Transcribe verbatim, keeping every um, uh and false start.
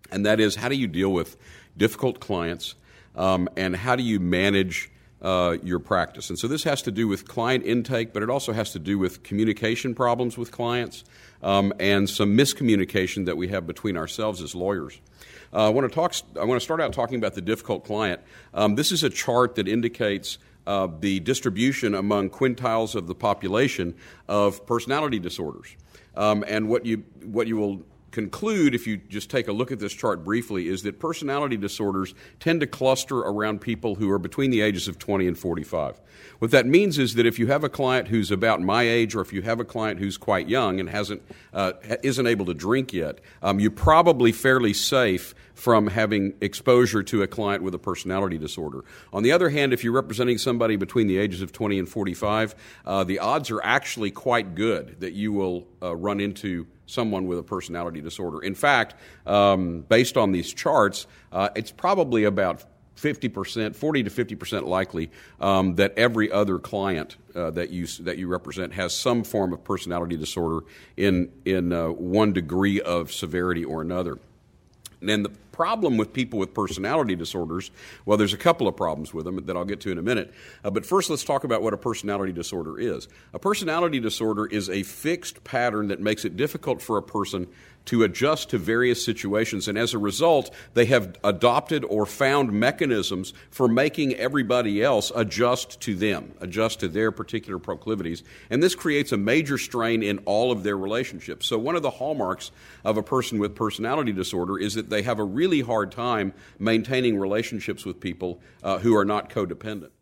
and that is, how do you deal with difficult clients, um, and how do you manage uh, your practice? And so this has to do with client intake, but it also has to do with communication problems with clients, um, and some miscommunication that we have between ourselves as lawyers. Uh, I want to talk. I want to start out talking about the difficult client. Um, this is a chart that indicates uh, the distribution among quintiles of the population of personality disorders. Um, and what you what you will conclude, if you just take a look at this chart briefly, is that personality disorders tend to cluster around people who are between the ages of twenty and forty-five. What that means is that if you have a client who's about my age, or if you have a client who's quite young and hasn't uh, isn't able to drink yet, um, you're probably fairly safe from having exposure to a client with a personality disorder. On the other hand, if you're representing somebody between the ages of twenty and forty-five, uh, the odds are actually quite good that you will uh, run into someone with a personality disorder. In fact, um, based on these charts, uh, it's probably about fifty percent, forty to fifty percent likely um, that every other client uh, that you that you represent has some form of personality disorder in in uh, one degree of severity or another. And the problem with people with personality disorders, well, there's a couple of problems with them that I'll get to in a minute. Uh, but first, let's talk about what a personality disorder is. A personality disorder is a fixed pattern that makes it difficult for a person to adjust to various situations, and as a result, they have adopted or found mechanisms for making everybody else adjust to them, adjust to their particular proclivities, and this creates a major strain in all of their relationships. So one of the hallmarks of a person with personality disorder is that they have a really hard time maintaining relationships with people uh, who are not codependent.